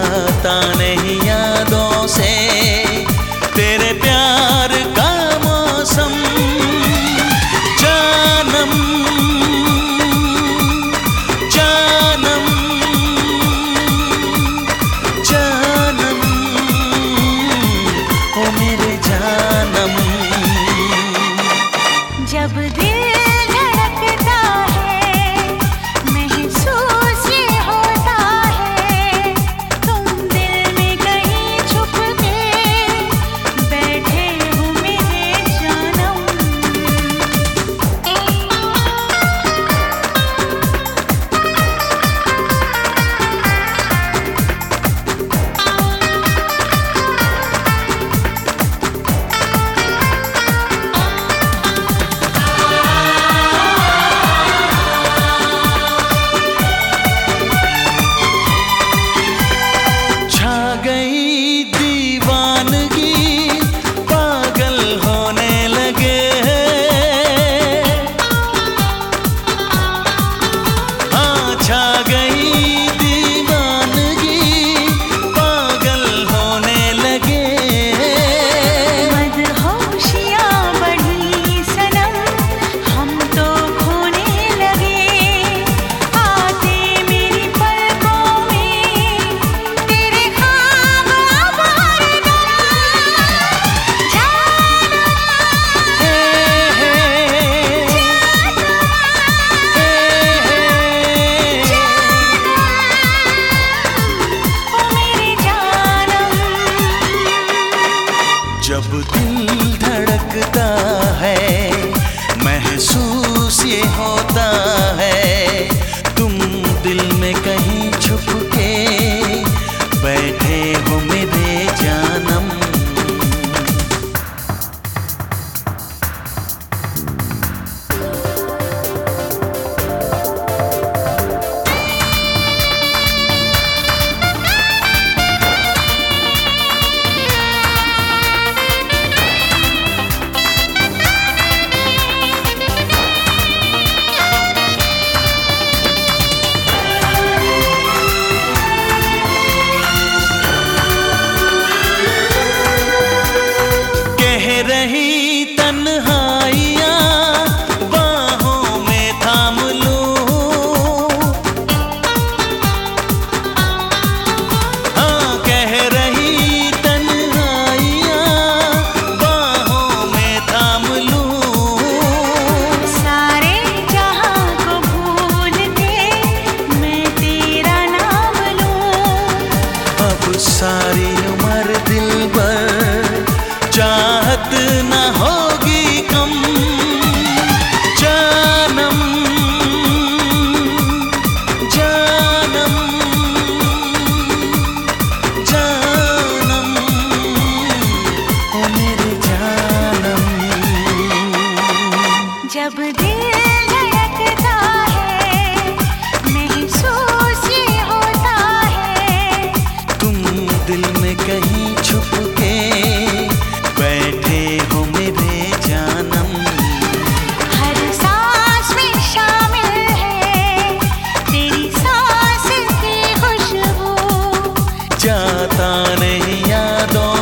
जाता नहीं यादों से तेरे प्यार का मौसम। जानम जानम जानम ओ मेरे जानम। जब दिल धड़कता है महसूस ये होता है, तुम दिल में कहीं छुप के बैठे हो मेरे जानम। जब दिल धड़कता है महसूस ये होता है, तुम दिल में कहीं छुप के बैठे हो मेरे जानम। रही तन्हाइयाँ बाहों में थाम लूं, हाँ कह रही तन्हाइयाँ बाहों में थाम लूं। सारे जहां को भूल के मैं तेरा नाम लूं। अब सारी उम्र दिलबर चाहत न होगी कम। जानम जानम जानम ओ मेरे जानम। जब दिल धड़कता है महसूस ये होता है, तुम दिल में कहीं छुप के बैठे हो मेरे जानम। हर सांस में शामिल है तेरी सांस की खुशबू। जाता नहीं यादों